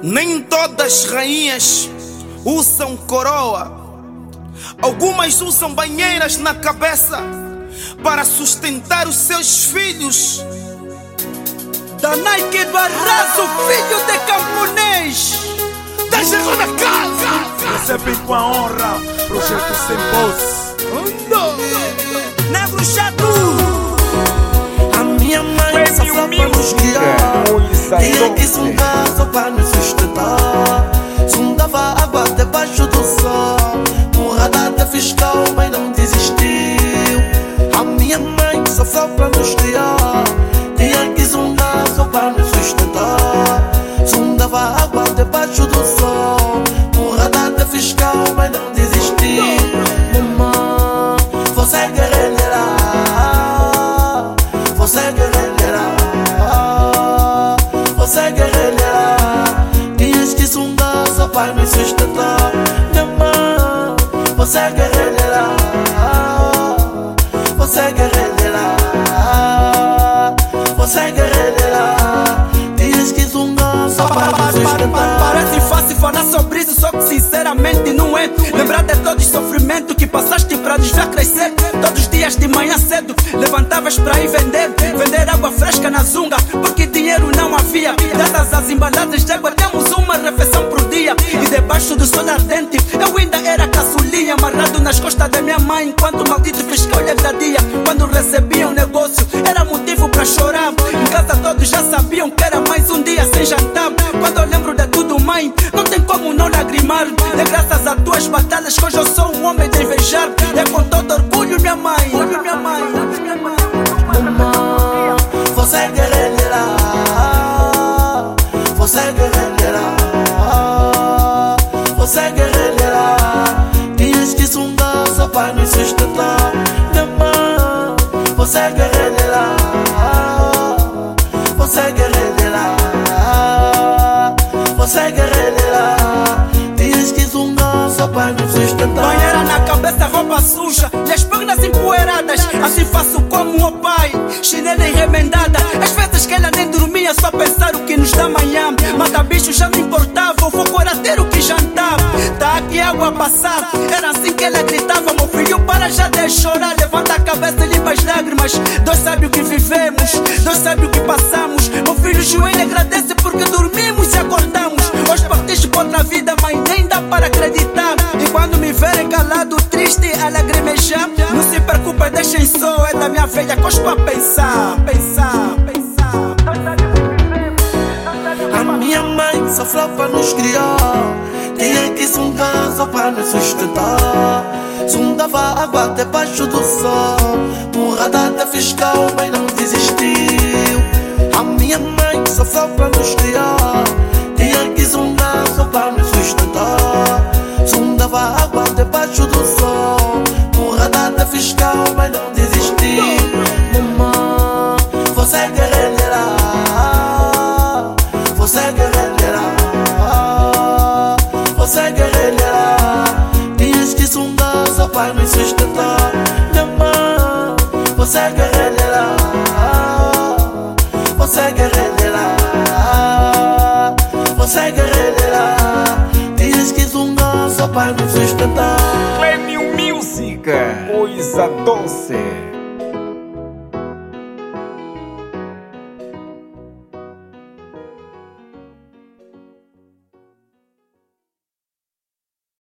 Nem todas as rainhas usam coroa. Algumas usam banheiras na cabeça para sustentar os seus filhos. Danai do Arraso, filho de camponês, deixa na casa. Recebem com a honra, projeto sem voz. Negro chato. A minha mãe só para nos guiar. Tinha que um caso para nos sustentar. Sundava água debaixo do sol. Porrada fiscal, mas não desistiu. A minha mãe só para nos guiar. Tinha que um caso para nos sustentar. Sundava água debaixo do sol. Porrada fiscal, mas não desistiu. Mamãe, você é guerreira. Você é guerreira. Você é guerreira. Tinhas que sungar só para me sustentar. Mamãe, você é guerreira. Você é guerreira. Você é guerreira. Tinhas que sungar só para me sustentar. Parece fácil falar sobre isso, só que sinceramente não é. Lembrar de todo o sofrimento que passaste para nos ver crescer. Todos os dias de manhã cedo levantavas para ir vender água fresca na zunga, porque dinheiro não havia. Graças às embalagens de água temos uma refeição por dia. E debaixo do sol ardente eu ainda era caçulinha, amarrado nas costas da minha mãe enquanto o maldito fiscal lhe agradia. Quando recebia um negócio era motivo para chorar. Em casa todos já sabiam que era mais um dia sem jantar. Quando eu lembro de tudo, mãe, não tem como não lagrimar. É graças às tuas batalhas que hoje eu sou um homem de invejar. É com todo orgulho, minha mãe. Mamãe, você é guerreira. Você é guerreira. Você é guerreira. Tinhas que sungar só para me sustentar. Mamãe, você é guerreira. Você é guerreira. Você é guerreira. Tinhas que sungar só para me sustentar. Banheira na cabeça, roupa suja e as pernas empoeiradas. Assim faço como o pai, chinela remendada. Às vezes que ela nem dormia, só pensar o que nos dá amanhã. Mata bicho já não importava, o fogo era ter o que jantar. Tá aqui água a passar, era assim que ela gritava. Meu filho, para já de chorar, levanta a cabeça e limpa as lágrimas. Deus sabe o que vivemos, Deus sabe o que passamos. Meu filho, joelho agradece porque dormimos e acordamos. Hoje partiste por outra vida, mas nem dá para acreditar. E quando me verem calado, triste, a lagrimejar, não se preocupa, deixem só, é da minha velha cospa a pensar. A minha mãe sofreu para nos criar. Tinha que sungar só para nos sustentar. Sundava água debaixo do sol. Porrada fiscal, mas não desistiu. A minha mãe sofreu para nos criar. Tinha que sungar só para nos sustentar. Sundava água debaixo do sol. Porrada fiscal, mas não desistiu. Mamãe, você é guerreira. Você é guerreira. Você é guerreira. Tinhas que sungar só para me sustentar. Mamãe, você é guerreira. Você é guerreira. Você é guerreira. Tinhas que sungar só para me sustentar. Premium Music, coisa doce.